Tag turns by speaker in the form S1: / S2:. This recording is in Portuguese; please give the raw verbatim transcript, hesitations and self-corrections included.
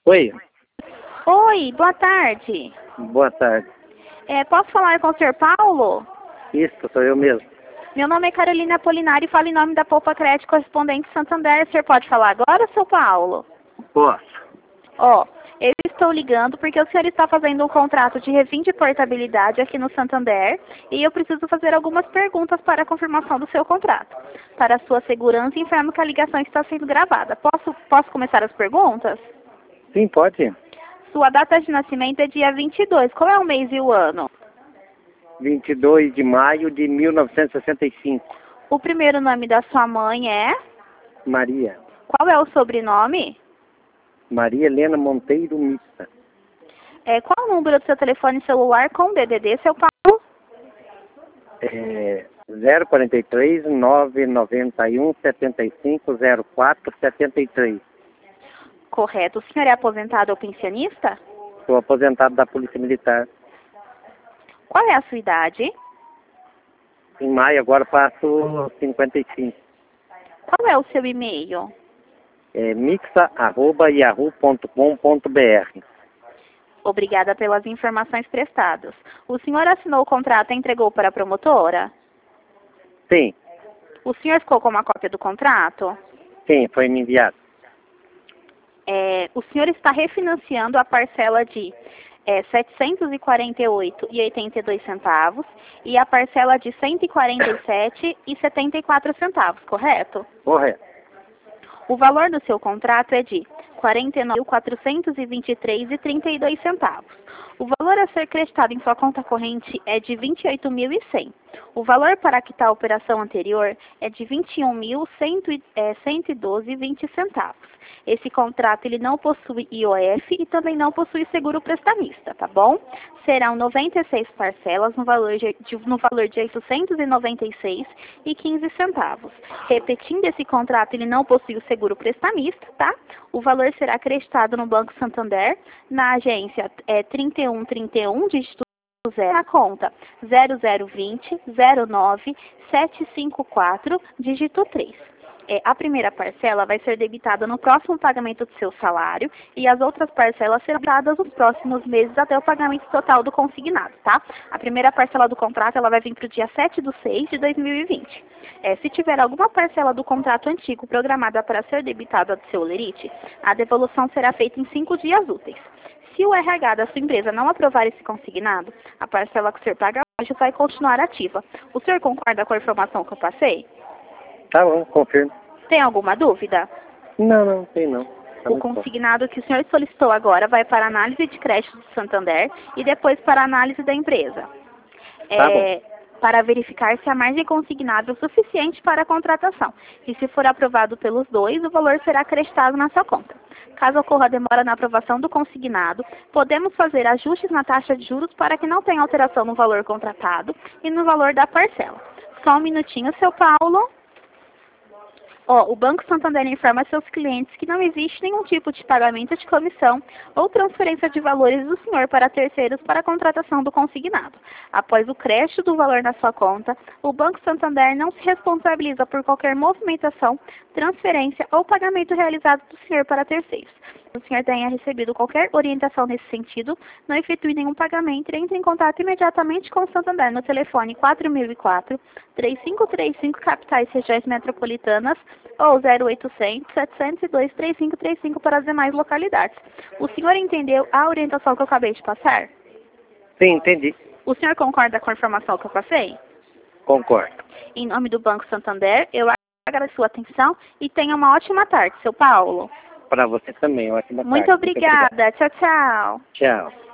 S1: Oi,
S2: Oi, boa tarde.
S1: boa tarde.
S2: É, posso falar com o senhor Paulo?
S1: Isso, sou eu mesmo.
S2: Meu nome é Carolina Apolinário e falo em nome da Poupa Crédito Correspondente Santander. O senhor pode falar agora, seu Paulo?
S1: Posso.
S2: Ó, eu estou ligando porque o senhor está fazendo um contrato de refim de portabilidade aqui no Santander e eu preciso fazer algumas perguntas para a confirmação do seu contrato. Para a sua segurança, informo que a ligação está sendo gravada. Posso, posso começar as perguntas?
S1: Sim, pode.
S2: Sua data de nascimento é dia vinte e dois. Qual é o mês e o ano?
S1: vinte e dois de maio de mil novecentos e sessenta e cinco.
S2: O primeiro nome da sua mãe é?
S1: Maria.
S2: Qual é o sobrenome?
S1: Maria Helena Monteiro Missa.
S2: É, qual o número do seu telefone celular com D D D, seu Paulo?
S1: É, zero quarenta e três, nove noventa e um, setenta e cinco, zero quatro, setenta e três.
S2: Correto. O senhor é aposentado ou pensionista?
S1: Sou aposentado da Polícia Militar.
S2: Qual é a sua idade?
S1: Em maio agora faço cinquenta e cinco.
S2: Qual é o seu e-mail?
S1: É mixa arroba yahoo ponto com ponto br.
S2: Obrigada pelas informações prestadas. O senhor assinou o contrato e entregou para a promotora?
S1: Sim,
S2: O senhor ficou com uma cópia do contrato?
S1: sim, foi me enviado.
S2: É, o senhor está refinanciando a parcela de é, setecentos e quarenta e oito reais e oitenta e dois centavos e a parcela de cento e quarenta e sete reais e setenta e quatro centavos, correto?
S1: Correto.
S2: O valor do seu contrato é de quarenta e nove mil quatrocentos e vinte e três reais e trinta e dois centavos. O valor a ser creditado em sua conta corrente é de vinte e oito mil e cem reais. O valor para quitar a operação anterior é de vinte e um mil cento e doze reais e vinte centavos. Esse contrato ele não possui I O F e também não possui seguro prestamista, tá bom? Serão noventa e seis parcelas no valor de, de, no valor de oitocentos e noventa e seis reais e quinze centavos. Repetindo, esse contrato ele não possui o seguro prestamista, tá? O valor será acreditado no Banco Santander, na agência é, trinta e um trinta e um, dígito zero, na conta zero zero vinte, zero nove, sete cinco quatro, dígito três. É, a primeira parcela vai ser debitada no próximo pagamento do seu salário e as outras parcelas serão dadas nos próximos meses até o pagamento total do consignado, tá? A primeira parcela do contrato ela vai vir para o dia sete de seis de dois mil e vinte. É, se tiver alguma parcela do contrato antigo programada para ser debitada do seu lerite, a devolução será feita em cinco dias úteis. Se o R H da sua empresa não aprovar esse consignado, a parcela que o senhor paga hoje vai continuar ativa. O senhor concorda com a informação que eu passei?
S1: Tá bom, confirmo.
S2: Tem alguma dúvida?
S1: Não, não, tem não. Tá
S2: O
S1: muito bom.
S2: consignado que o senhor solicitou agora vai para a análise de crédito do Santander e depois para a análise da empresa.
S1: Tá
S2: É, para verificar se a margem consignada é o suficiente para a contratação. E se for aprovado pelos dois, o valor será acreditado na sua conta. Caso ocorra demora na aprovação do consignado, podemos fazer ajustes na taxa de juros para que não tenha alteração no valor contratado e no valor da parcela. Só um minutinho, seu Paulo. Ó, o Banco Santander informa a seus clientes que não existe nenhum tipo de pagamento de comissão ou transferência de valores do senhor para terceiros para a contratação do consignado. Após o crédito do valor na sua conta, o Banco Santander não se responsabiliza por qualquer movimentação, transferência ou pagamento realizado do senhor para terceiros. Se o senhor tenha recebido qualquer orientação nesse sentido, não efetue nenhum pagamento e entre em contato imediatamente com o Santander no telefone quatro mil e quatro, três cinco três cinco capitais regiões metropolitanas ou zero oitocentos, setecentos e dois, três cinco três cinco para as demais localidades. O senhor entendeu a orientação que eu acabei de passar?
S1: Sim, entendi.
S2: O senhor concorda com a informação que eu passei?
S1: Concordo.
S2: Em nome do Banco Santander, eu agradeço a sua atenção e tenha uma ótima tarde, seu Paulo.
S1: Para você também, ótima tarde.
S2: Muito obrigada. Tchau, tchau.
S1: Tchau.